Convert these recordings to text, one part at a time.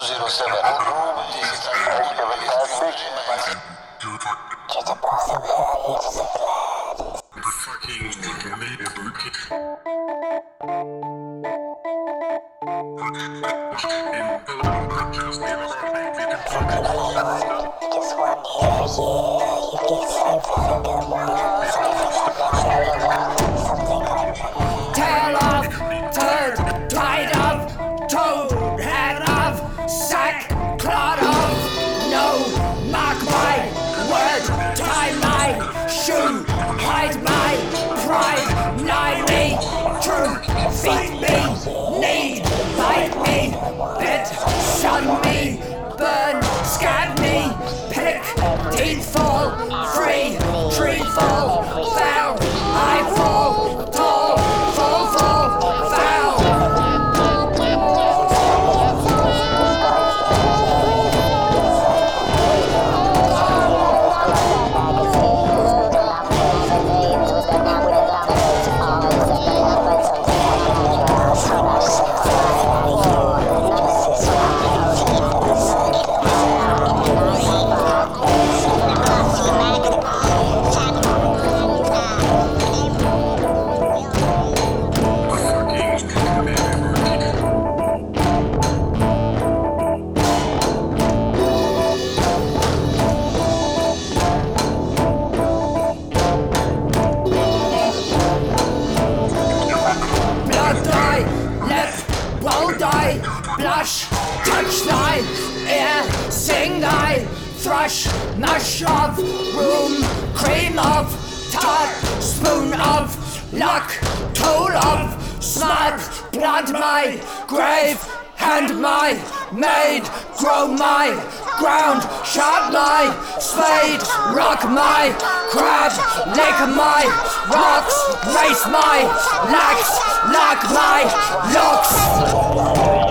Tail of, turd, tied of, toad, head of, sack, clod of, no, mark my word, tie my shoe, hide my pride, lie me, true, feed me, need, bite me, bit, shun me, burn, scab me, pick, teeth fall, free, tree fall, foul, I fall, tall, fall, foul. Blush, touch thy ear, sing thy thrush, mush of room, cream of tart, spoon of luck, toll of smart, plant my grave, hand my maid, grow my ground, sharp my spade, rock my crab, lick my rocks, race my lax, knock my locks.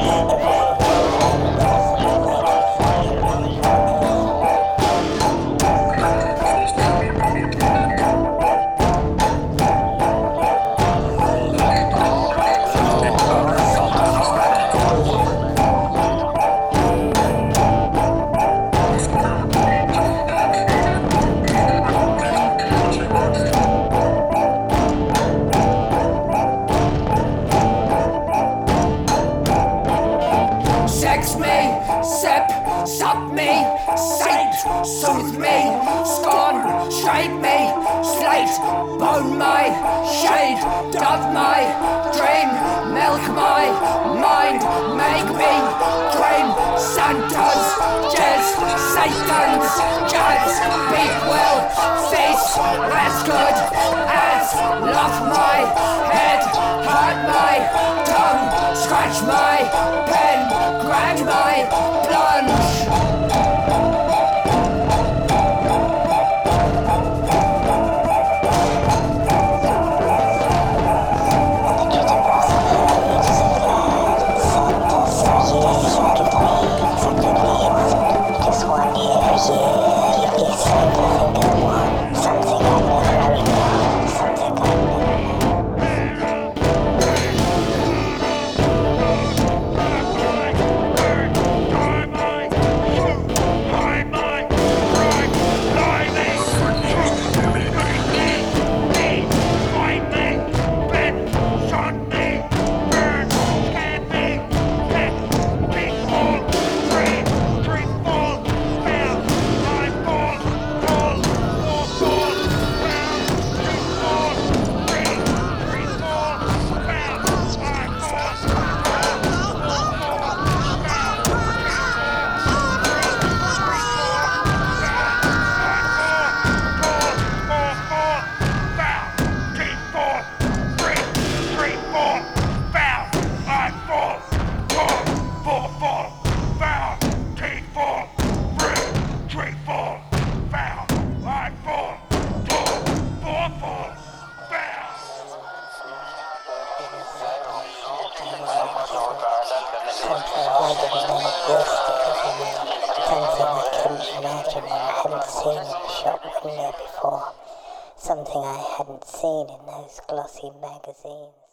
Sup me, saint, soothe me, scorn, straight me, slate, bone my shade, dove my dream, milk my mind, make me dream, Santa's jazz, Satan's jazz, beat will, face, as good as love my head, hurt my tongue, scratch my pen, grind my plunge. Something I hadn't seen in those glossy magazines.